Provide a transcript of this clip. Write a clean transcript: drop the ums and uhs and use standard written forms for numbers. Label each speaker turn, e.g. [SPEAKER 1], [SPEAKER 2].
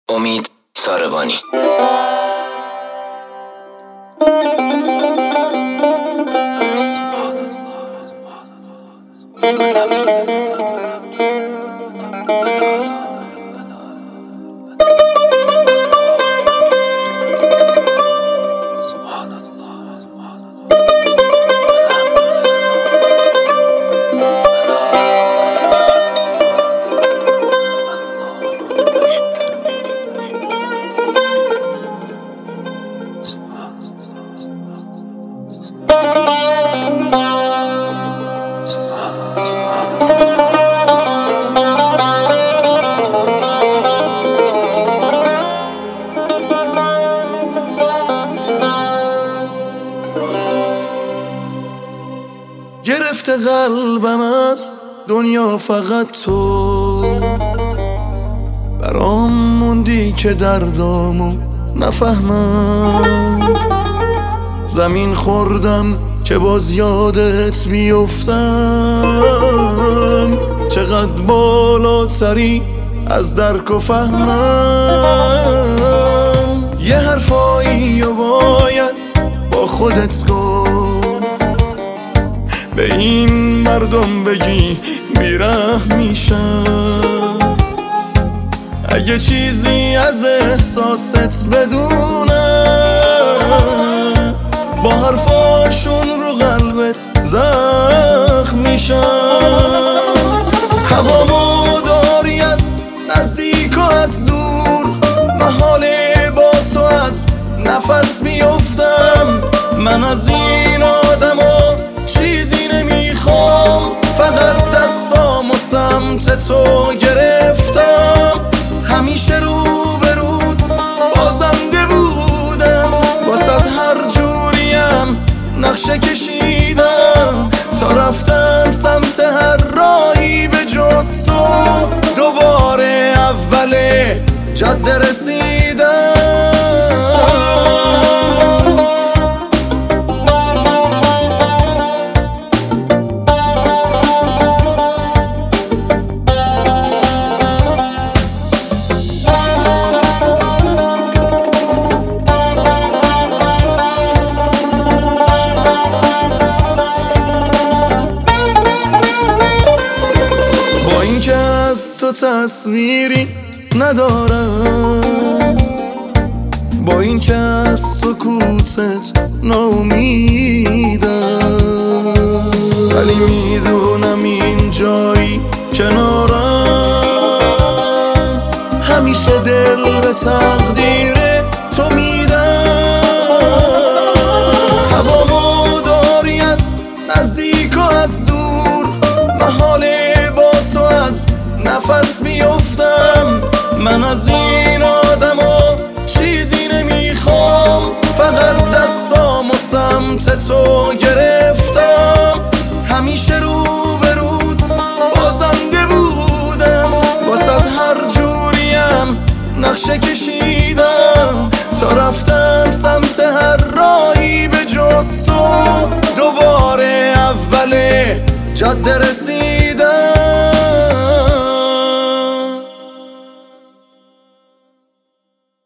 [SPEAKER 1] امید ساربانی.
[SPEAKER 2] گرفته قلبم از دنیا فقط تو، برام موندی که دردامو نفهمم. زمین خوردم که باز یادت بیفتم، چقدر بالاتری از درک و فهمم. یه حرفایی و باید با خودت گفت، به این مردم بگی بی‌رحم میشم. اگه چیزی از احساست بدونم، با حرفاشون رو قلبت زخم میشم. هوامو داری از نزدیک و از دور، محاله با تو از نفس میافتم. من از این آدما چیزی نمیخوام، فقط دستامو سمت تو گرفتم. همیشه رو به رود بازنده بودم، واسه هر جوریم نقشه کشیدم، تا رفتم سمت هر راهی به جز تو. دوباره اول جاده رسیدم. تو تصویری ندارم، با این که از سکوتت ناامیدم، ولی میدونم این جایی کنارم. همیشه دل به تقدیر تو میدم. هوامو داری از نزدیک و از دور، محاله با تو از نفس میافتم. من از این آدما چیزی نمیخوام، فقط دستامو سمت تو گرفتم. همیشه رو به رود بازنده بودم، واسه هر جوریم نقشه کشیدم، تا رفتم سمت هر راهی به جز تو. دوباره اول جاده رسیدم.